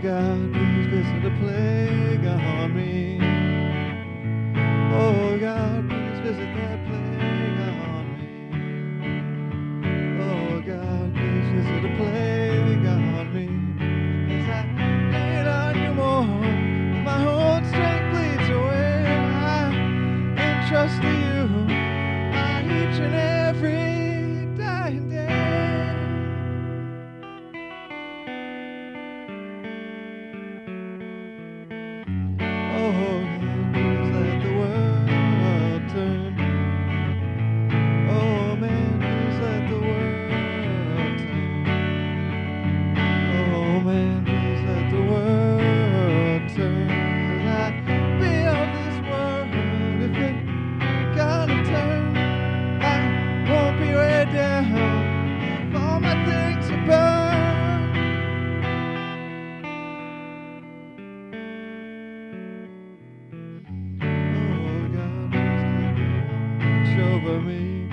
God, please visit a plague on me. Oh God, please visit that plague on me. Oh God, please visit a plague on me. As I lean on you more, my whole strength bleeds away. I entrust to you my each and every dying day. Oh God, please let the world turn. Oh man, please let the world turn. Oh man, please let the world turn. As I be of this world, if it gonna turn, I won't be way down. All my things are burned. Oh God, please watch over me.